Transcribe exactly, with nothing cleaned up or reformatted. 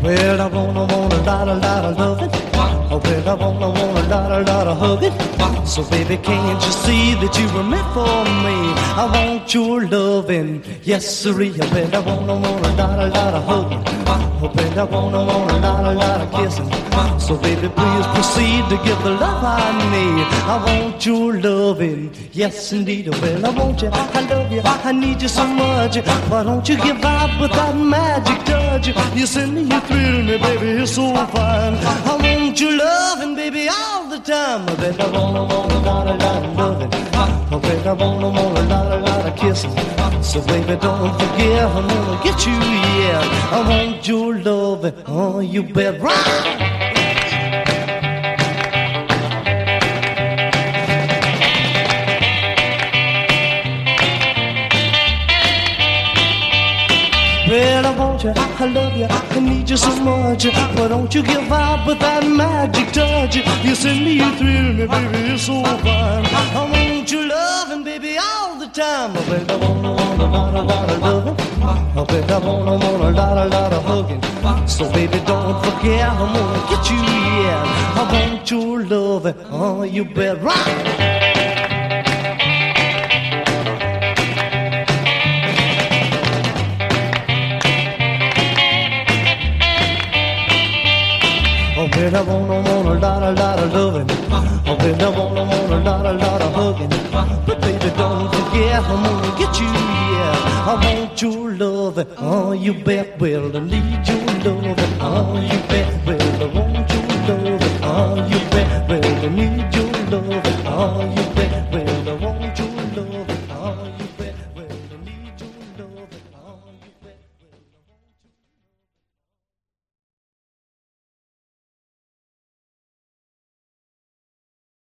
Well, I wanna, wanna, lot, a lot of loving. Oh, well, I wanna, wanna, lot, a lot of hugging. So, baby, can't you see that you were meant for me? I want your loving, yes, sirree. Oh, well, I wanna, wanna, lot, a lot of hugging. Oh, well, I wanna, wanna, lot, a lot of kissing. So, baby, please proceed to give the love I need. I want your loving, yes, indeed. Oh, well, I want you, I love you, I need you so much. Why don't you give out with that magic touch? You send me, you thrill me, baby, you're so fine. I want your loving, baby, all the time. I bet I wanna, want a lot, a lot of loving. I bet I wanna, want a lot, a lot of kissing. So, baby, don't forget, I'm gonna get you, yeah. I want your loving, oh, you bet right. Well, I want you, I love you, I need you so much. Why don't you give out with that magic touch? You send me, you thrill me, baby, you're so fine. I want your loving, baby, all the time. I bet I wanna, want a lot, a lot of loving. I bet I wanna, want a lot, a lot of hugging. So, baby, don't forget, I'm gonna get you, yeah. I want your loving, oh, you bet right. Oh, well, I wanna, want a lot, a lot of loving. Oh, well, I wanna, want a lot, a lot of hugging. But baby, don't forget, I'm gonna get you, yeah. I want your loving, oh, you bet. Well, I need your loving, oh, you bet. Well, I want your loving, oh, you bet. Well, I need your loving, oh, you bet.